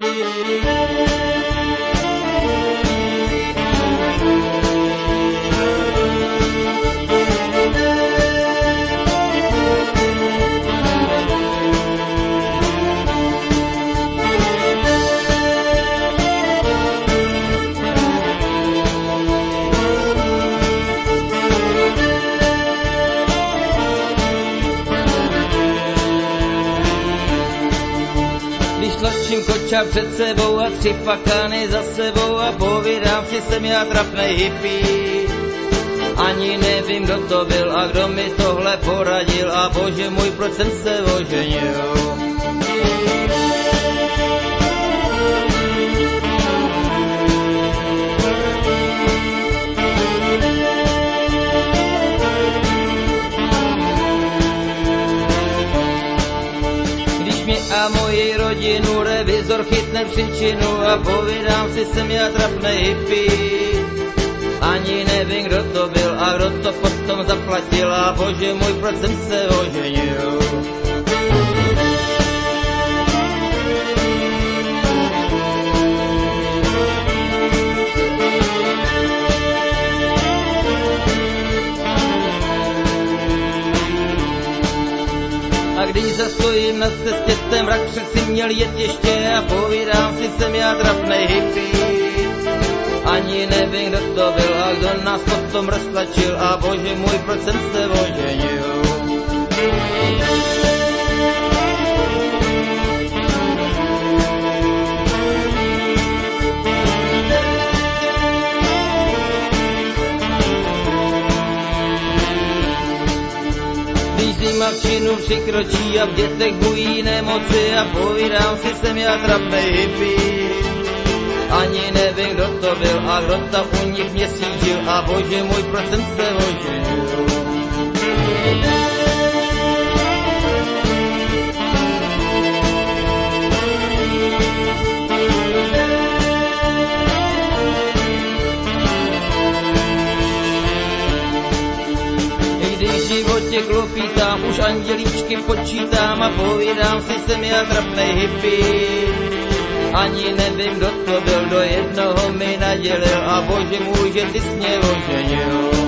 Tlačím koča před sebou a 3 fakany za sebou a povídám si, jsem já trapnej hippie. Ani nevím, kdo to byl a kdo mi tohle poradil a bože můj, proč jsem se oženil. A moji rodinu revizor chytne příčinu a povídám si, jsem já trapnej hippie. Ani nevím, kdo to byl a kdo to potom zaplatil a bože můj, proč jsem se oženil. A když zastojím na cestě, ten mrak však si měl jet ještě a povídám si, jsem já trapnej hippie. Ani nevím, kdo to byl a kdo nás potom roztlačil a bože můj, proč jsem se oženil. Zima v činu přikročí a v dětech bují nemoci a povídám si, jsem já trapnej hippie. Ani nevím, kdo to byl a kdo tam u nich měsíc žil a bože můj, proč jsem se oženil. Když v životě klopítám, už andělíčky počítám a povídám si, jsem já trapnej hippie. Ani nevím, kdo to byl, kdo jednoho mi nadělil a bože můj, že ty jsi mě oženil.